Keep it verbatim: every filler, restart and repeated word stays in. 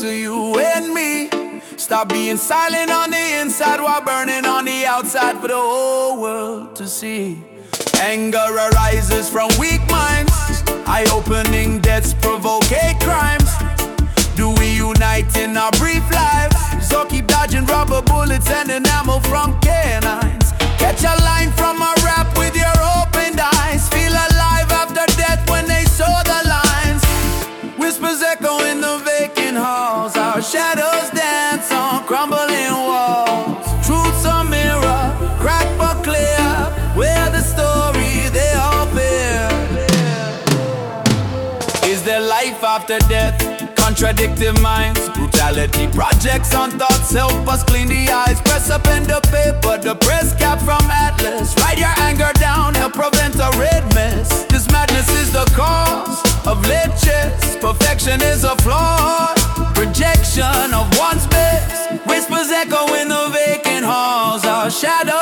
to you and me. Stop being silent on the inside while burning on the outside for the whole world to see. Anger arises from weak minds. Eye-opening deaths provoke hate crimes. Do we unite in our brief lives? So keep dodging rubber bullets and enamel from canines. Catch a line from a rap with your opened eyes. Feel alive after death when they saw the lines. Whispers echo in the vacant halls. Our shadows dance on crumbling walls. Truth's a mirror, crack but clear. Where the story they all fear. Is there life after death? Contradictive minds, brutality projects on thoughts. Help us clean the eyes. Press up in the paper, the press cap from Atlas. Write your anger down, help prevent a red mess. This madness is the cause of leches. Perfection is a flaw, projection of one's best. Whispers echo in the vacant halls. Our shadow